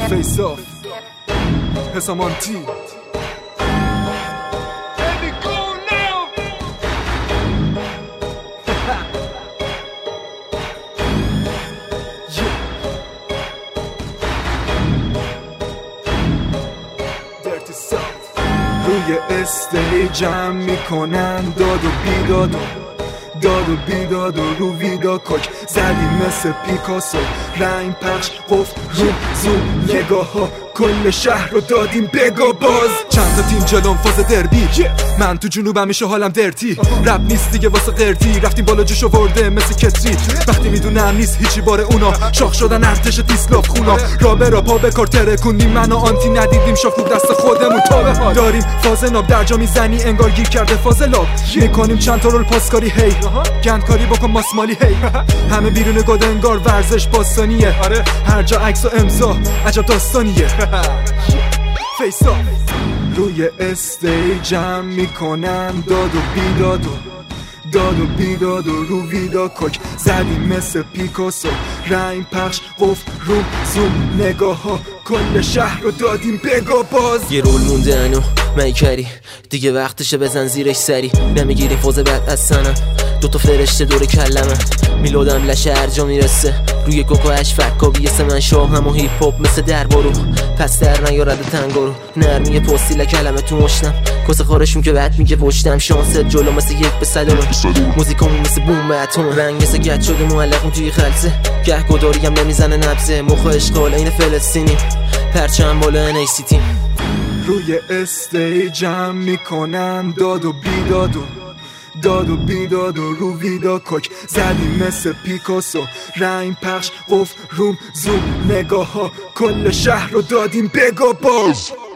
فیس آف حسامانتی روی استیجم میکنن داد و بیداد و داد و بیداد و رو ویدا کک زدیم مثل پیکاسو رنگ پخش قفل رو زوم نگاه ها کل شهر رو دادیم بگا باز چند تا تیم جلوم فاز دربی من تو جنوب همیشه حالم درتی رپ نیست دیگه واسه قرتی رفتیم بالا جوش ورده مثل کتری وقتی میدونم نیست هیچی باره اونا شاخ شدن ارتش دیسلاف خونا رابه را پا به کار ترکوندیم من و آنتی ندیدیم شاخ رو دست خودمون تا به حال داریم فاز ناب درجا میزنی انگار گیر کرده فاز لاب میکنیم چند تا رول پاسکاری هی گندکاری بکن ماسمالی هی همه بیرون گاد انگار ورزش باستانیه هر جا عکس و امضا عجب داستانیه فیس آف روی استیجم میکنن داد و بیداد و داد و بیداد و رو ویدا کک زدیم مثل پیکاسو رنگ پخش قفل رو زوم نگاه ها کل شهر رو دادیم بگا باز یه رول مونده انو میکری دیگه وقتشه بزن زیرش سری نمیگیری فوز بعد از سنم دوتا فرشته دور کلمه میلودم لشه هر جا میرسه روی کوکو اش فکا بیسه من شاهم و هیپ هاپ مثل دربارو پس در نیارده تنگارو نرمی پستیله کلمه تو مشتم کس خارشون که بعد میگه پشتم شانست جلو مثل 1/100 موزیکامون مثل بوم اتم رنگ مثل گچ شده معلقیم توی خلصه گه گداریم نمیزنه نبزه مخ اشغال این فلسطینی پرچم بالا NAC تیم روی استیجم میکنن داد و بیداد و داد و بیداد و رو ویدا کک زدیم مثل پیکاسو رنگ پخش قفل روم زوم نگاه ها کل شهر رو دادیم بگا باز